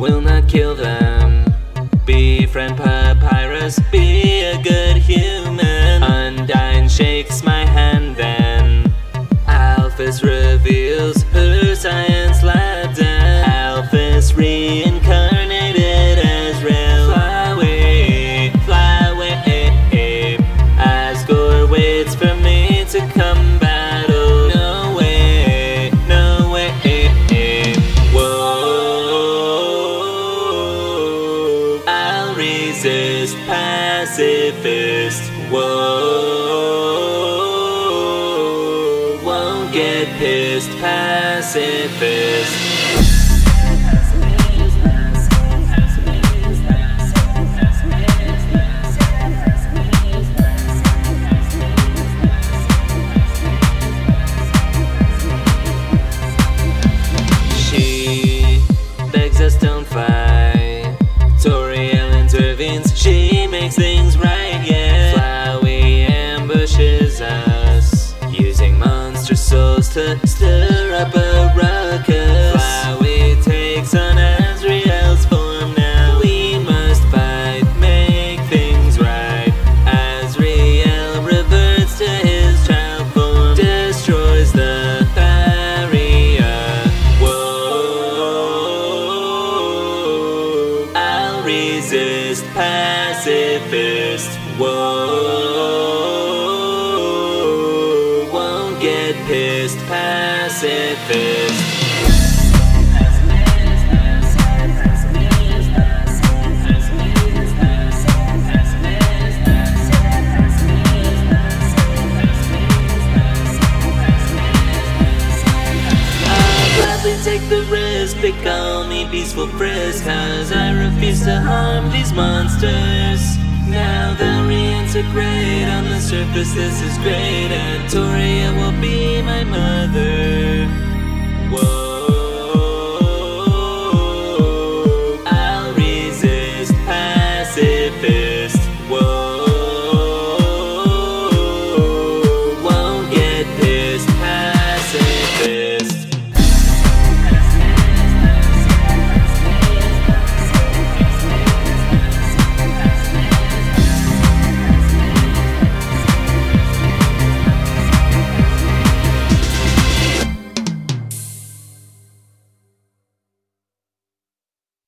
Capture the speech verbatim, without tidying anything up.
will not kill them. Befriend Papyrus, be a good human. Undyne shakes my hand then. Alphys reveals her science lab den. Alphys reincarnated as real. Fly away, fly away. Asgore waits for me to come battle. No way, no way. Whoa, I'll resist, pacifist. Whoa, won't get pissed, pacifist. Don't fight. Toriel intervenes, she makes things right, yeah. Flowey ambushes us, using monster souls to stir up a ruckus. Flowey takes on Azrael's form now. We must fight, make things right. Azrael reverts to his child form, destroys the barrier. Resist, pacifist. Whoa, won't get pissed, pacifist. Take the risk, they call me Peaceful Frisk, cause I refuse to harm these monsters. Now they'll reintegrate on the surface, this is great. And